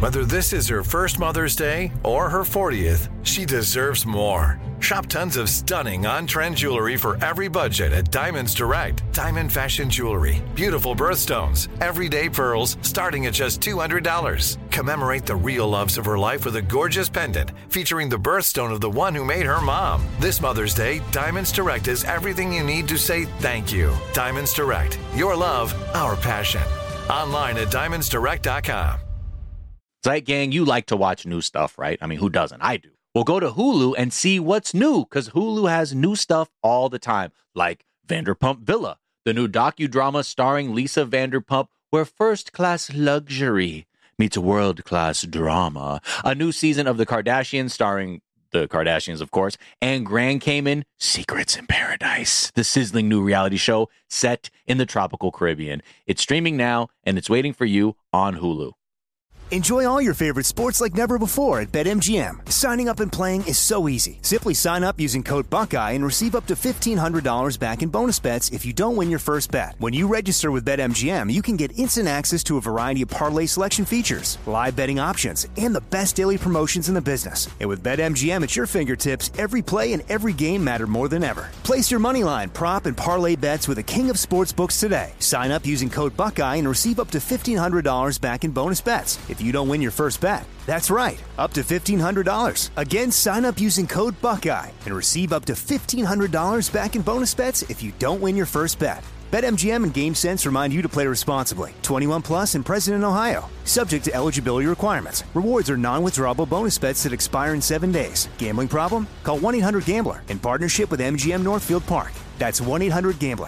Whether this is her first Mother's Day or her 40th, she deserves more. Shop tons of stunning on-trend jewelry for every budget at Diamonds Direct. Diamond fashion jewelry, beautiful birthstones, everyday pearls starting at just $200. Commemorate the real loves of her life with a gorgeous pendant featuring the birthstone of the one who made her mom. This Mother's Day, Diamonds Direct is everything you need to say thank you. Diamonds Direct. Your love, our passion. Online at diamondsdirect.com. Zeit Gang, you like to watch new stuff, right? I mean, who doesn't? I do. Well, go to Hulu and see what's new, because Hulu has new stuff all the time, like Vanderpump Villa, the new docudrama starring Lisa Vanderpump, where first-class luxury meets world-class drama. A new season of The Kardashians starring the Kardashians, of course, and Grand Cayman, Secrets in Paradise, the sizzling new reality show set in the tropical Caribbean. It's streaming now, and it's waiting for you on Hulu. Enjoy all your favorite sports like never before at BetMGM. Signing up and playing is so easy. Simply sign up using code Buckeye and receive up to $1,500 back in bonus bets if you don't win your first bet. When you register with BetMGM, you can get instant access to a variety of parlay selection features, live betting options, and the best daily promotions in the business. And with BetMGM at your fingertips, every play and every game matter more than ever. Place your moneyline, prop, and parlay bets with the king of sportsbooks today. Sign up using code Buckeye and receive up to $1,500 back in bonus bets if you don't win your first bet. That's right, up to $1,500. Again, sign up using code Buckeye and receive up to $1,500 back in bonus bets if you don't win your first bet. BetMGM and GameSense remind you to play responsibly. 21 plus and present in Ohio. Subject to eligibility requirements. Rewards are non-withdrawable bonus bets that expire in 7 days. Gambling problem? Call 1-800-GAMBLER in partnership with MGM Northfield Park. That's 1-800-GAMBLER.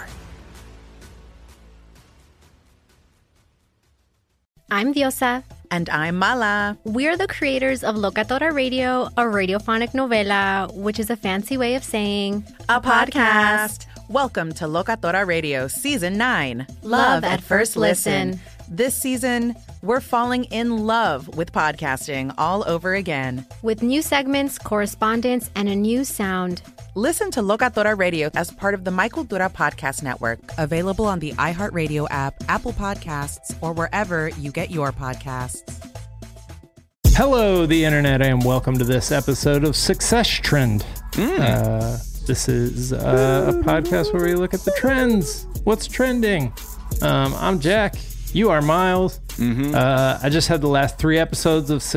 I'm Diosa. And I'm Mala. We're the creators of Locatora Radio, a radiophonic novela, which is a fancy way of saying a podcast. Welcome to Locatora Radio Season 9. Love at First Listen. This season, we're falling in love with podcasting all over again. With new segments, correspondence, and a new sound. Listen to Locatora Radio as part of the Michael Dura Podcast Network. Available on the iHeartRadio app, Apple Podcasts, or wherever you get your podcasts. Hello, the internet, and welcome to this episode of Success Trend. This is a podcast where we look at the trends. What's trending? I'm Jack. You are Miles. I just had the last 3 episodes of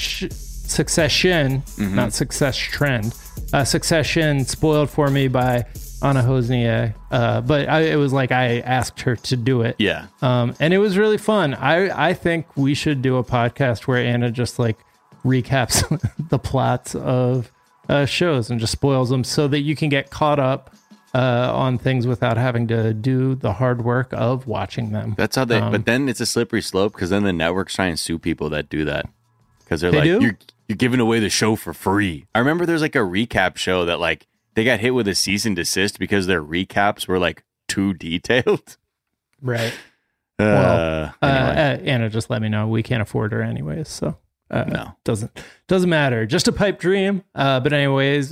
Succession, not Success Trend. Succession spoiled for me by Anna Hosnier, but it was like I asked her to do it. Yeah. And it was really fun. I think we should do a podcast where Anna just like recaps the plots of shows and just spoils them so that you can get caught up on things without having to do the hard work of watching them. That's how they, but then it's a slippery slope because then the networks try and sue people that do that. Because they're do? You're giving away the show for free. I remember there's like a recap show that like they got hit with a cease and desist because their recaps were like too detailed. Right. Anyway. Anna just let me know we can't afford her anyways, so no, doesn't matter. Just a pipe dream. But anyways,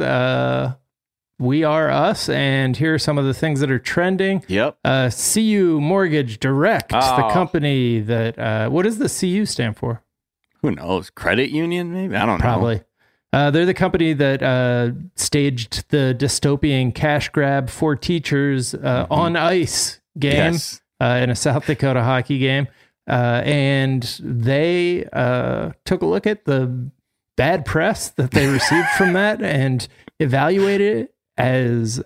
we are us, and here are some of the things that are trending. Yep. CU Mortgage Direct, the company that what does the CU stand for? Who knows? Credit union, maybe? I don't know. Probably. They're the company that staged the dystopian cash grab for teachers on ice game in a South Dakota hockey game. And they took a look at the bad press that they received from that and evaluated it as,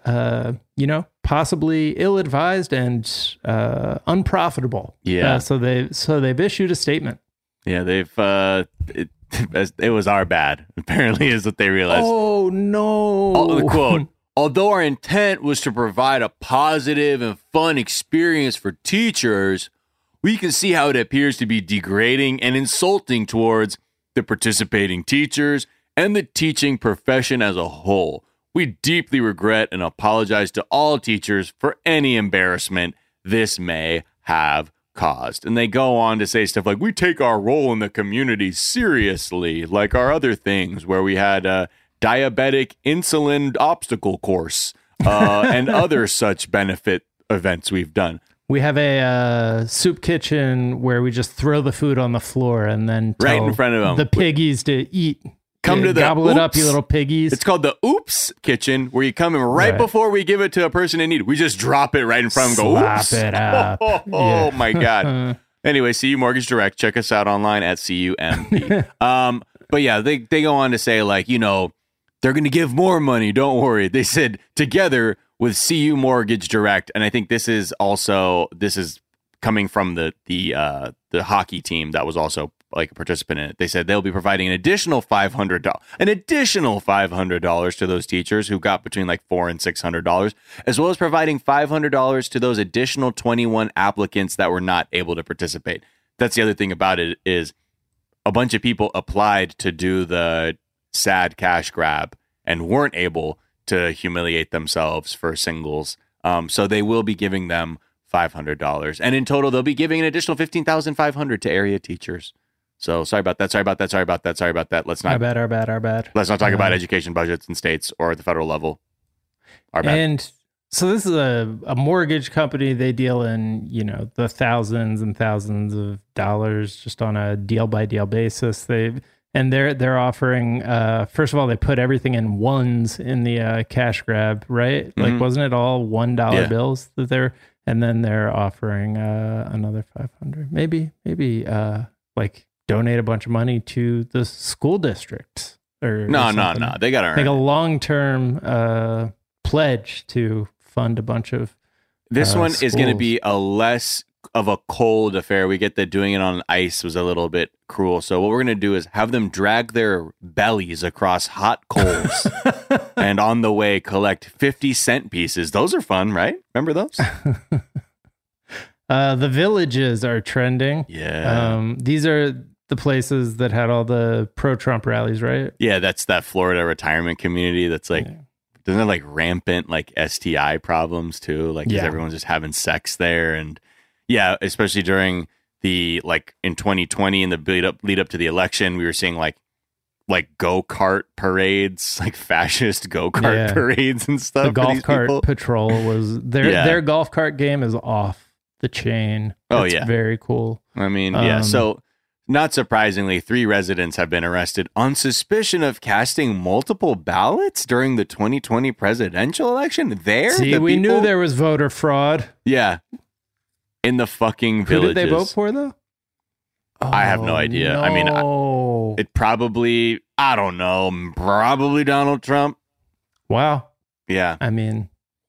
possibly ill-advised and unprofitable. Yeah. So they've issued a statement. Yeah, they've it was our bad, apparently, is what they realized. Oh, no. The quote, although our intent was to provide a positive and fun experience for teachers, we can see how it appears to be degrading and insulting towards the participating teachers and the teaching profession as a whole. We deeply regret and apologize to all teachers for any embarrassment this may have caused. And they go on to say stuff like, we take our role in the community seriously, like our other things where we had a diabetic insulin obstacle course and other such benefit events we've done. We have a soup kitchen where we just throw the food on the floor and then tell right in front of them the piggies to eat. Come to the gobble it up, you little piggies. It's called the Oops Kitchen, where you come in right before we give it to a person in need. We just drop it right in front of them and go, oops. Slap it up. Oh my God. Anyway, CU Mortgage Direct. Check us out online at CUMB. But yeah, they go on to say, like, you know, they're going to give more money. Don't worry. They said together with CU Mortgage Direct. And I think this is coming from the hockey team that was also like a participant in it. They said they'll be providing an additional $500 to those teachers who got between like $400 and $600, as well as providing $500 to those additional 21 applicants that were not able to participate. That's the other thing about it, is a bunch of people applied to do the sad cash grab and weren't able to humiliate themselves for singles. So they will be giving them $500, and in total they'll be giving an additional $15,500 to area teachers. So sorry about that. Let's not. Our bad. Let's not talk about education budgets in states or at the federal level. Our bad. And so this is a mortgage company. They deal in, you know, the thousands and thousands of dollars just on a deal by deal basis. They're offering. First of all, they put everything in ones in the cash grab, right? Mm-hmm. Like, wasn't it all $1 bills that they're? And then they're offering another $500. Maybe like donate a bunch of money to the school district or no. They got to earn like a long-term pledge to fund a bunch of. This one schools. is going to be a less of a cold affair. We get that doing it on ice was a little bit cruel. So what we're going to do is have them drag their bellies across hot coals and on the way collect 50-cent pieces. Those are fun, right? Remember those? The villages are trending. Yeah. These are the places that had all the pro-Trump rallies, right? Yeah, that's that Florida retirement community that's like, doesn't it like rampant like STI problems too? Like, everyone's just having sex there. And yeah, especially during the, like in 2020 in the lead up to the election, we were seeing like go-kart parades, like fascist go-kart parades and stuff. The golf cart patrol was their golf cart game is off the chain. It's very cool. I mean, so not surprisingly, 3 residents have been arrested on suspicion of casting multiple ballots during the 2020 presidential election. We knew there was voter fraud. Yeah. In the fucking villages. Who did they vote for, though? I have no idea. No. I mean, it probably, I don't know, probably Donald Trump. Wow. Yeah. I mean,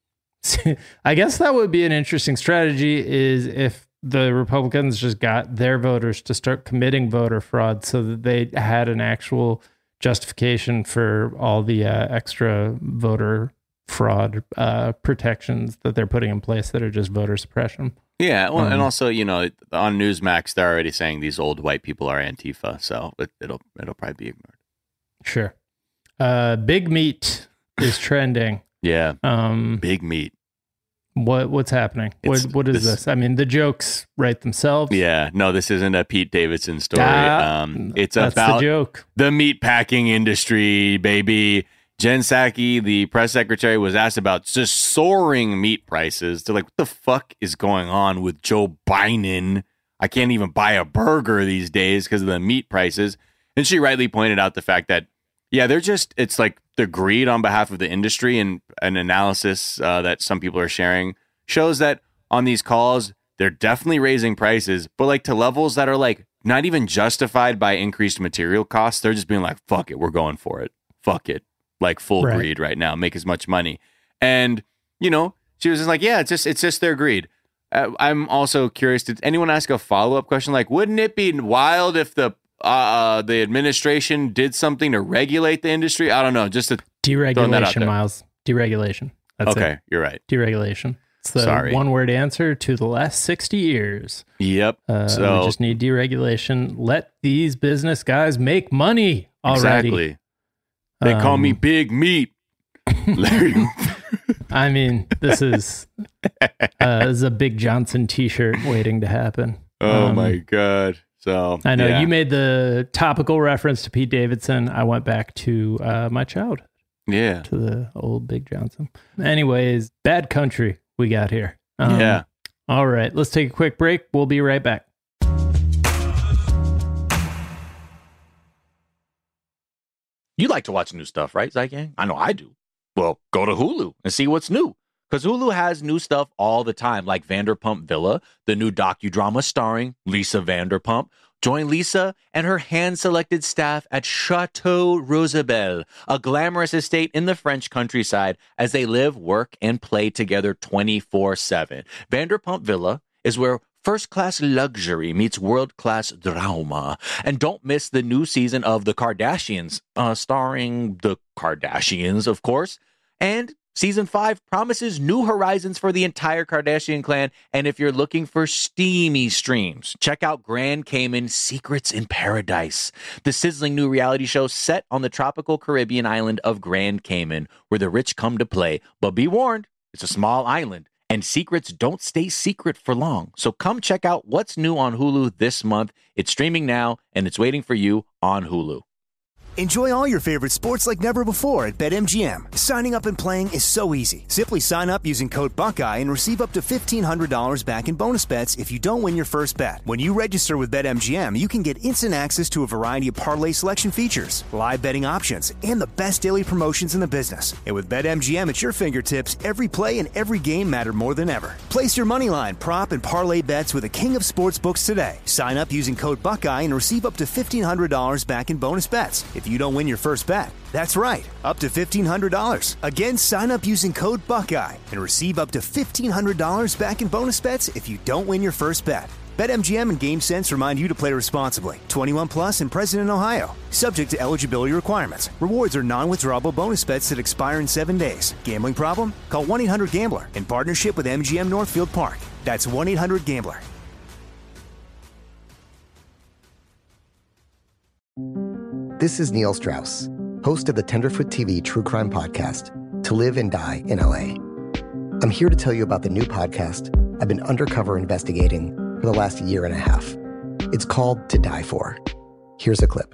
I guess that would be an interesting strategy, is if the Republicans just got their voters to start committing voter fraud so that they had an actual justification for all the extra voter fraud protections that they're putting in place that are just voter suppression. Yeah, well, and also, you know, on Newsmax, they're already saying these old white people are Antifa, so it'll probably be ignored. Sure. Big meat is trending. Yeah. Big meat. What's happening? What is this? I mean, the jokes write themselves. Yeah. No, this isn't a Pete Davidson story. It's that's about the joke. The meat packing industry, baby. Jen Psaki, the press secretary, was asked about just soaring meat prices. They're like, what the fuck is going on with Joe Biden? I can't even buy a burger these days because of the meat prices. And she rightly pointed out the fact that, it's like the greed on behalf of the industry, and an analysis that some people are sharing shows that on these calls, they're definitely raising prices, but like to levels that are like not even justified by increased material costs. They're just being like, fuck it, we're going for it. Fuck it. Like full greed right now, make as much money. And, you know, she was just like, yeah, it's just their greed. I'm also curious, did anyone ask a follow-up question? Like, wouldn't it be wild if the administration did something to regulate the industry? I don't know. Just to deregulation, Miles. Deregulation. That's okay. It. You're right. Deregulation. It's the one-word answer to the last 60 years. Yep. So we just need deregulation. Let these business guys make money already. Exactly. They call me Big Meat. I mean, this is a Big Johnson t-shirt waiting to happen. Oh my God. So I know you made the topical reference to Pete Davidson. I went back to my childhood. Yeah. To the old Big Johnson. Anyways, bad country we got here. All right, let's take a quick break. We'll be right back. You like to watch new stuff, right, Zygang? I know I do. Well, go to Hulu and see what's new. Because Hulu has new stuff all the time, like Vanderpump Villa, the new docudrama starring Lisa Vanderpump. Join Lisa and her hand-selected staff at Chateau Rosabelle, a glamorous estate in the French countryside, as they live, work, and play together 24/7. Vanderpump Villa is where first-class luxury meets world-class drama. And don't miss the new season of The Kardashians, starring the Kardashians, of course. And Season 5 promises new horizons for the entire Kardashian clan. And if you're looking for steamy streams, check out Grand Cayman Secrets in Paradise, the sizzling new reality show set on the tropical Caribbean island of Grand Cayman, where the rich come to play. But be warned, it's a small island, and secrets don't stay secret for long. So come check out what's new on Hulu this month. It's streaming now, and it's waiting for you on Hulu. Enjoy all your favorite sports like never before at BetMGM. Signing up and playing is so easy. Simply sign up using code Buckeye and receive up to $1,500 back in bonus bets if you don't win your first bet. When you register with BetMGM, you can get instant access to a variety of parlay selection features, live betting options, and the best daily promotions in the business. And with BetMGM at your fingertips, every play and every game matter more than ever. Place your moneyline, prop, and parlay bets with the king of sportsbooks today. Sign up using code Buckeye and receive up to $1,500 back in bonus bets if you don't win your first bet. That's right, up to $1,500. Again, sign up using code Buckeye and receive up to $1,500 back in bonus bets if you don't win your first bet. BetMGM and GameSense remind you to play responsibly. 21 plus and present in Ohio. Subject to eligibility requirements. Rewards are non-withdrawable bonus bets that expire in 7 days. Gambling problem? Call 1-800-GAMBLER in partnership with MGM Northfield Park. That's 1-800-GAMBLER. This is Neil Strauss, host of the Tenderfoot TV true crime podcast, To Live and Die in LA. I'm here to tell you about the new podcast I've been undercover investigating for the last year and a half. It's called To Die For. Here's a clip.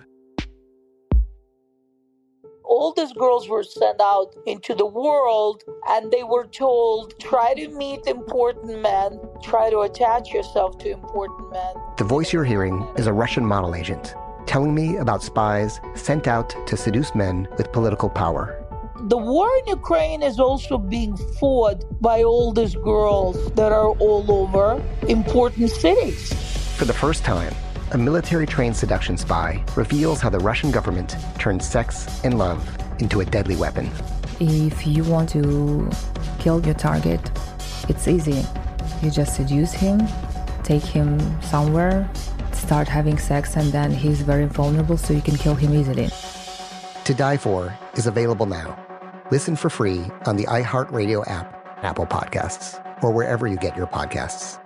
All these girls were sent out into the world and they were told, try to meet important men, try to attach yourself to important men. The voice you're hearing is a Russian model agent telling me about spies sent out to seduce men with political power. The war in Ukraine is also being fought by all these girls that are all over important cities. For the first time, a military-trained seduction spy reveals how the Russian government turned sex and love into a deadly weapon. If you want to kill your target, it's easy. You just seduce him, take him somewhere, start having sex, and then he's very vulnerable, so you can kill him easily. To Die For is available now. Listen for free on the iHeartRadio app, Apple Podcasts, or wherever you get your podcasts.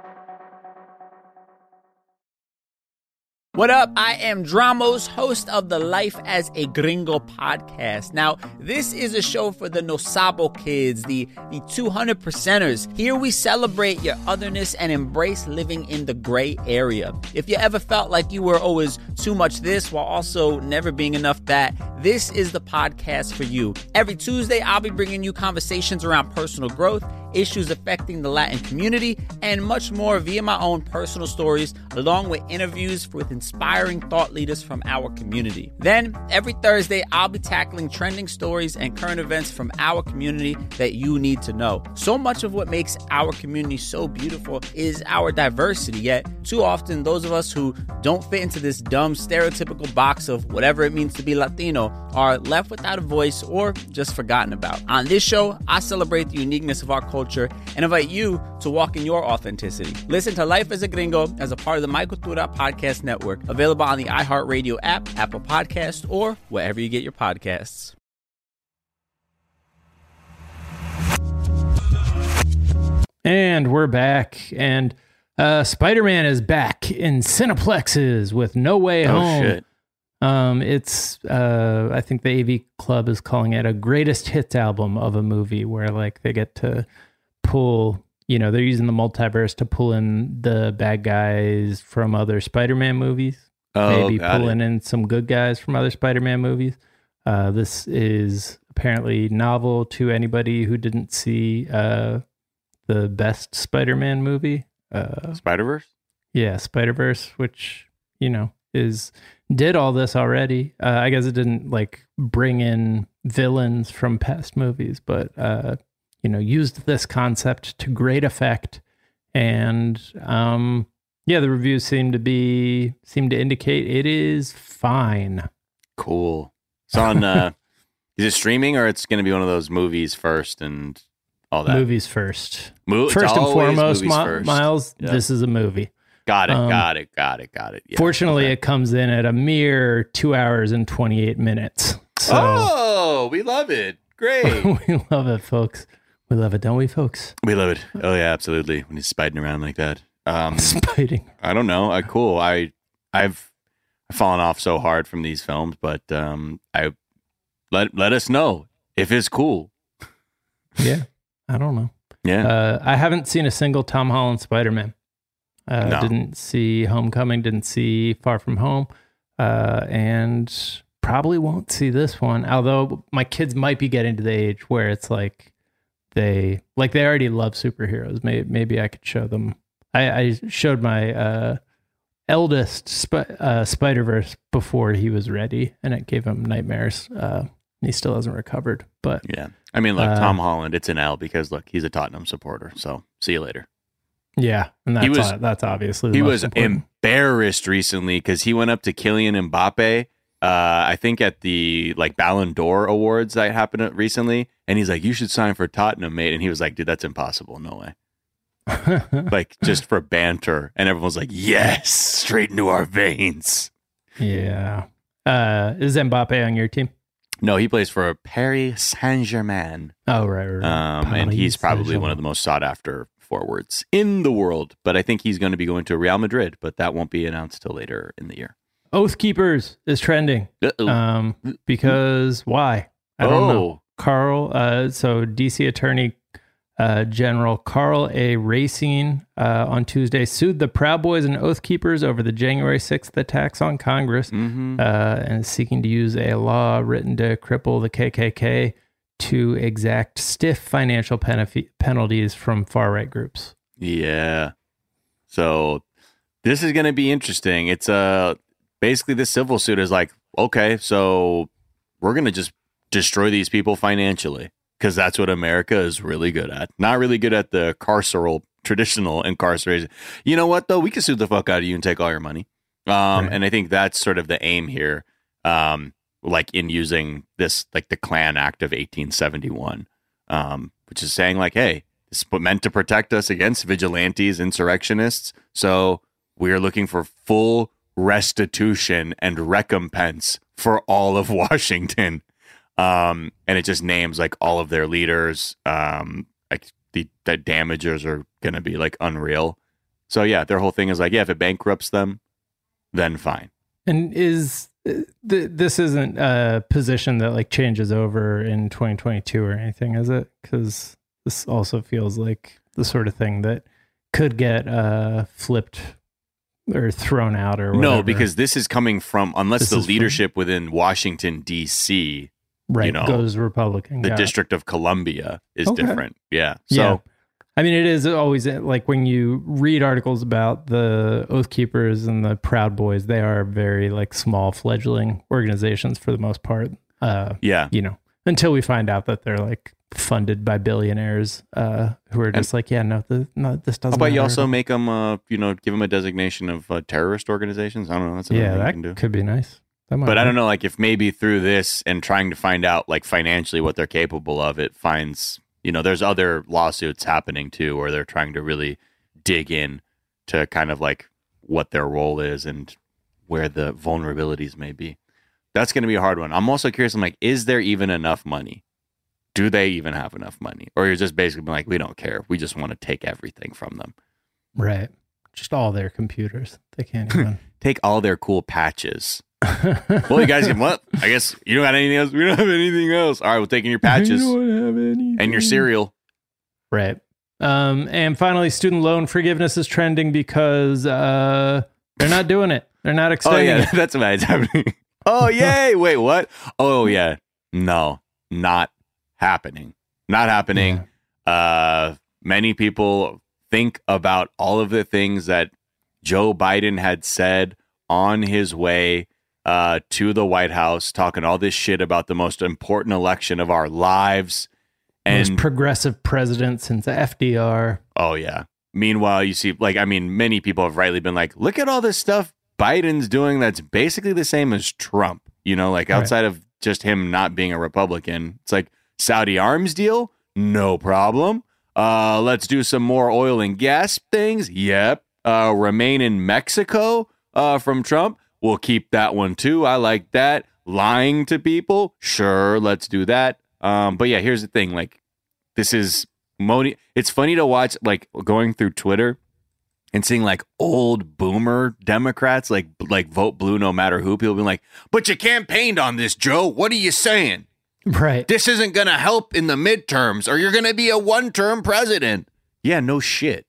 What up? I am Dramos, host of the Life as a Gringo podcast. Now, this is a show for the Nosabo kids, the 200%ers. Here we celebrate your otherness and embrace living in the gray area. If you ever felt like you were always too much this while also never being enough that, this is the podcast for you. Every Tuesday, I'll be bringing you conversations around personal growth, issues affecting the Latin community, and much more via my own personal stories, along with interviews with inspiring thought leaders from our community. Then, every Thursday, I'll be tackling trending stories and current events from our community that you need to know. So much of what makes our community so beautiful is our diversity, yet too often those of us who don't fit into this dumb stereotypical box of whatever it means to be Latino are left without a voice or just forgotten about. On this show, I celebrate the uniqueness of our culture and invite you to walk in your authenticity. Listen to Life as a Gringo as a part of the My Cultura Podcast Network, available on the iHeartRadio app, Apple Podcasts, or wherever you get your podcasts. And we're back. And Spider-Man is back in Cineplexes with No Way Home. Shit. It's I think the AV Club is calling it a greatest hits album of a movie, where like they get to pull, you know, they're using the multiverse to pull in the bad guys from other Spider-Man movies. Maybe pulling in some good guys from other Spider-Man movies. This is apparently novel to anybody who didn't see the best Spider-Man movie. Spider-Verse? Yeah, Spider-Verse, which, did all this already. I guess it didn't like bring in villains from past movies, but used this concept to great effect. And the reviews seem to indicate it is fine. Cool. It's on is it streaming, or it's going to be one of those movies first and all that? Movies first. First and foremost, first. Miles, Yep. This is a movie. Got it. Yeah, Fortunately, It comes in at a mere 2 hours and 28 minutes. So we love it. Great. we love it, folks. We love it, don't we, folks? We love it. Oh, yeah, absolutely. When he's spiding around like that. Spiting. I don't know. Cool. I've fallen off so hard from these films, but let us know if it's cool. Yeah, I don't know. Yeah. I haven't seen a single Tom Holland Spider-Man. No. Didn't see Homecoming, didn't see Far From Home, and probably won't see this one. Although my kids might be getting to the age where it's like they already love superheroes. Maybe I could show them. I showed my eldest Spider-Verse before he was ready, and it gave him nightmares. He still hasn't recovered. But yeah, I mean, look, Tom Holland, it's an L because look, he's a Tottenham supporter. So see you later. Yeah, and that's obviously he was embarrassed recently because he went up to Kylian Mbappe, I think at the Ballon d'Or awards that happened recently, and he's like, "You should sign for Tottenham, mate." And he was like, "Dude, that's impossible. No way." Just for banter, and everyone was like, "Yes, straight into our veins." Yeah, is Mbappe on your team? No, he plays for Paris Saint-Germain. Oh, right. And he's probably one of the most sought after forwards in the world, but I think he's going to be going to Real Madrid, but that won't be announced till later in the year. Oath Keepers is trending. Because why? I don't know. Carl, so DC Attorney General Carl A. Racine on Tuesday sued the Proud Boys and Oath Keepers over the January 6th attacks on Congress, and is seeking to use a law written to cripple the KKK to exact stiff financial penalties from far-right groups. Yeah. So this is going to be interesting. It's basically the civil suit is like, okay, so we're going to just destroy these people financially because that's what America is really good at. Not really good at the traditional incarceration. You know what, though? We can sue the fuck out of you and take all your money. Right. And I think that's sort of the aim here. In using this, the Klan Act of 1871, which is saying hey, this is meant to protect us against vigilantes, insurrectionists. So we are looking for full restitution and recompense for all of Washington. And it just names all of their leaders. The damages are going to be unreal. So yeah, their whole thing is if it bankrupts them, then fine. And this isn't a position that changes over in 2022 or anything, is it? Because this also feels like the sort of thing that could get flipped or thrown out or whatever. No, because this is coming from, unless the leadership within Washington, D.C., goes Republican. The District of Columbia is different. Yeah. So. Yeah. I mean, it is always when you read articles about the Oath Keepers and the Proud Boys, they are very small fledgling organizations for the most part. Until we find out that they're funded by billionaires who are just this doesn't. How about you also make them, give them a designation of terrorist organizations? I don't know. That's another thing you can do. Could be nice. But I don't know, if maybe through this and trying to find out financially what they're capable of, it finds. There's other lawsuits happening too, where they're trying to really dig in to kind of what their role is and where the vulnerabilities may be. That's going to be a hard one. I'm also curious. I'm is there even enough money? Do they even have enough money? Or you're just basically we don't care. We just want to take everything from them. Right. Just all their computers. They can't even take all their cool patches. Well, you guys can what? I guess you don't got anything else. We don't have anything else. All right, we're taking your patches and your cereal. Right. And finally, student loan forgiveness is trending because they're not doing it. They're not extending it. That's why it's happening. Oh, yay. Wait, what? Oh, yeah. No, not happening. Not happening. Yeah. many people think about all of the things that Joe Biden had said on his way to the White House, talking all this shit about the most important election of our lives. And most progressive president since FDR. Oh, yeah. Meanwhile, you see, many people have rightly been like, look at all this stuff Biden's doing that's basically the same as Trump, outside of just him not being a Republican. It's like Saudi arms deal, no problem. Let's do some more oil and gas things. Yep. Remain in Mexico from Trump. We'll keep that one too. I like that. Lying to people. Sure. Let's do that. But yeah, here's the thing. This is it's funny to watch, going through Twitter and seeing old boomer Democrats, vote blue no matter who. People being like, but you campaigned on this, Joe. What are you saying? Right. This isn't going to help in the midterms, or you're going to be a one-term president. Yeah, no shit.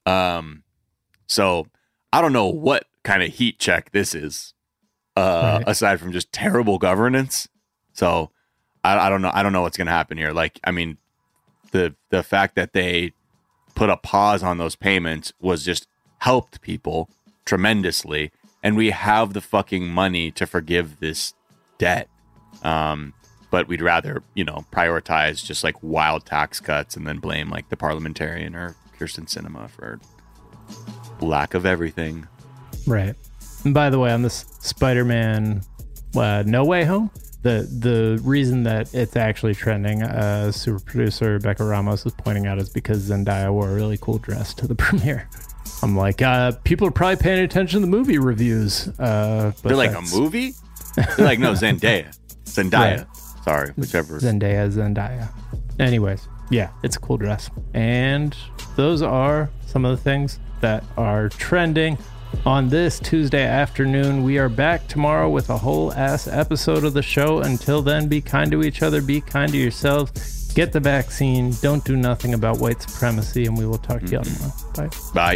So I don't know what kind of heat check this is, right, aside from just terrible governance. So I don't know. I don't know what's going to happen here. The fact that they put a pause on those payments was just helped people tremendously. And we have the fucking money to forgive this debt. But we'd rather, prioritize just wild tax cuts and then blame the parliamentarian or Kirsten Sinema for lack of everything. Right. And by the way, on this Spider-Man No Way Home, the reason that it's actually trending, super producer Rebecca Ramos is pointing out, is because Zendaya wore a really cool dress to the premiere. I'm like, people are probably paying attention to the movie reviews. But they're like, a movie? They're like, no, Zendaya. Right. Sorry, whichever. Zendaya. Anyways, yeah, it's a cool dress. And those are some of the things that are trending on this Tuesday afternoon. We are back tomorrow with a whole ass episode of the show. Until then, be kind to each other, be kind to yourselves, get the vaccine, don't do nothing about white supremacy, and we will talk to you all tomorrow. Bye. Bye.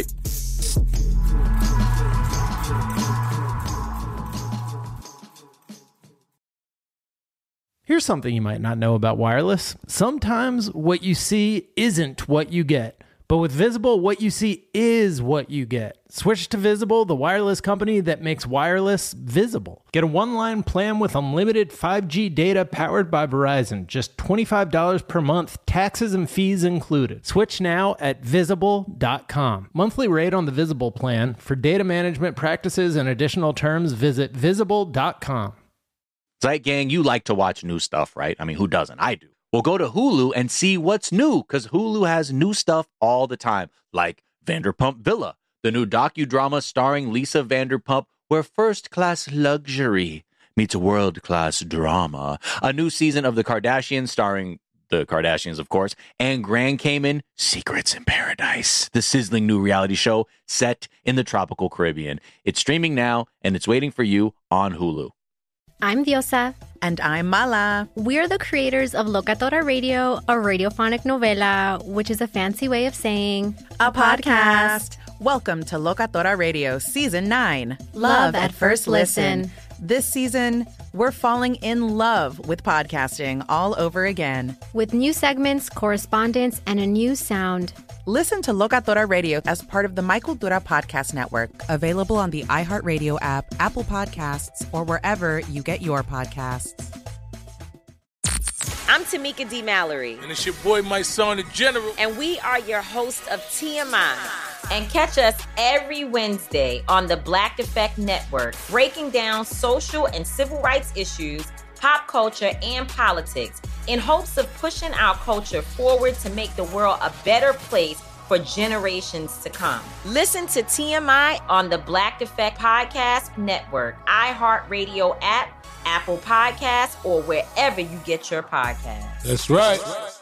Here's something you might not know about wireless. Sometimes what you see isn't what you get. But with Visible, what you see is what you get. Switch to Visible, the wireless company that makes wireless visible. Get a one-line plan with unlimited 5G data powered by Verizon. Just $25 per month, taxes and fees included. Switch now at Visible.com. Monthly rate on the Visible plan. For data management practices and additional terms, visit Visible.com. Zeit Gang, you like to watch new stuff, right? I mean, who doesn't? I do. Well, go to Hulu and see what's new, because Hulu has new stuff all the time, like Vanderpump Villa, the new docudrama starring Lisa Vanderpump, where first-class luxury meets world-class drama. A new season of The Kardashians starring the Kardashians, of course, and Grand Cayman, Secrets in Paradise, the sizzling new reality show set in the tropical Caribbean. It's streaming now, and it's waiting for you on Hulu. I'm Diosa. And I'm Mala. We're the creators of Locatora Radio, a radiophonic novela, which is a fancy way of saying a podcast. Welcome to Locatora Radio Season 9. Love at First Listen. This season, we're falling in love with podcasting all over again. With new segments, correspondence, and a new sound. Listen to Locatora Radio as part of the My Cultura Podcast Network. Available on the iHeartRadio app, Apple Podcasts, or wherever you get your podcasts. I'm Tamika D. Mallory. And it's your boy, my son, the General. And we are your hosts of TMI. And catch us every Wednesday on the Black Effect Network, breaking down social and civil rights issues, pop culture, and politics, in hopes of pushing our culture forward to make the world a better place for generations to come. Listen to TMI on the Black Effect Podcast Network, iHeartRadio app, Apple Podcasts, or wherever you get your podcasts. That's right.